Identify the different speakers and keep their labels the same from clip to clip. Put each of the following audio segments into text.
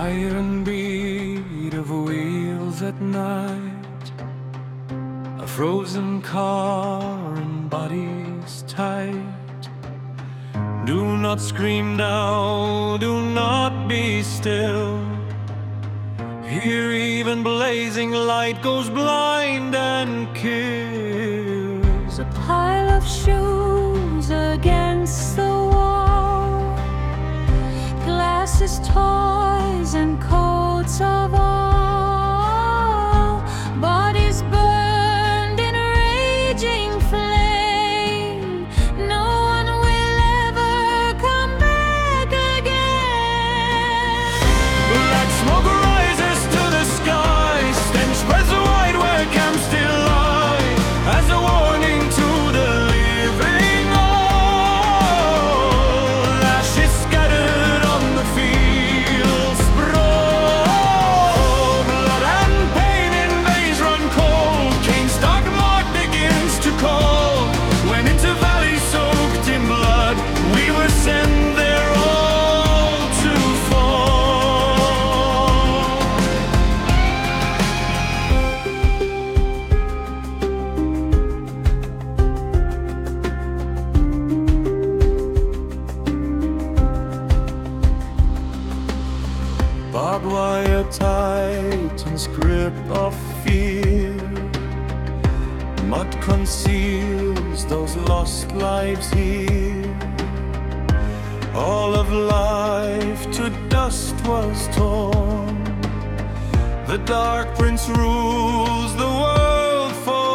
Speaker 1: iron beat of wheels at night, a frozen car and bodies tight. Do not scream now, do not be still. Here even blazing light goes blind and kills.
Speaker 2: A pile of shoes against the wall, glasses, toys and coats of all, bodies burned in raging flame. No one will ever come back again.
Speaker 1: Black smoke rises to the sky, stench spreads wide where camps still lie, as a warning to the living all. Ashes scattered on the fields, sprawl. Blood and pain in veins run cold. Cain's dark mark begins to call. When into valleys soaked in blood, we were sent there all to fall. Barbed wire tightens grip of fear. Mud conceals those lost lives here. All of life to dust was torn. The Dark Prince rules the world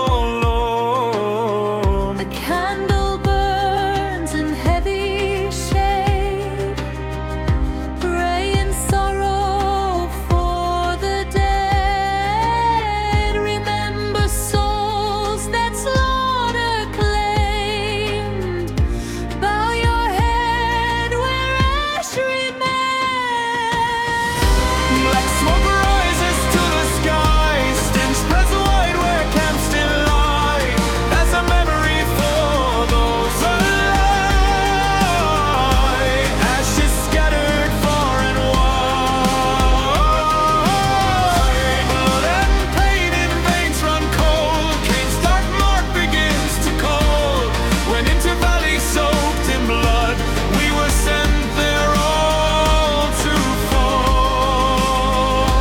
Speaker 1: forlorn.
Speaker 2: The candle burns in heavy shade, pray in sorrow for the dead. Remember souls that slaughter claimed. Bow your head where ash remains.
Speaker 1: Black smoke rises to the sky, stench spreads wide where camps still lie, as a memory for those alive. Ashes scattered far and wide. Blood and pain in veins run cold. Cain's dark mark begins to call. When into valleys soaked in blood, we were sent there all to fall.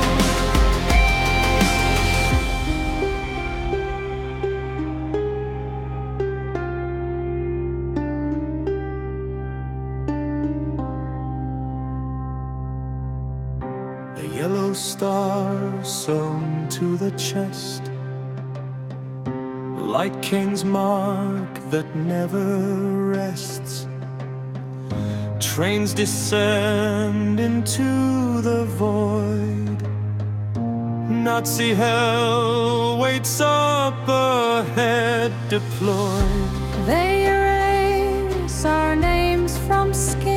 Speaker 1: A yellow star sewn to the chest, like Cain's mark that never rests. Trains descend into the void. Nazi hell waits up ahead deployed.
Speaker 2: They erase our names from skin.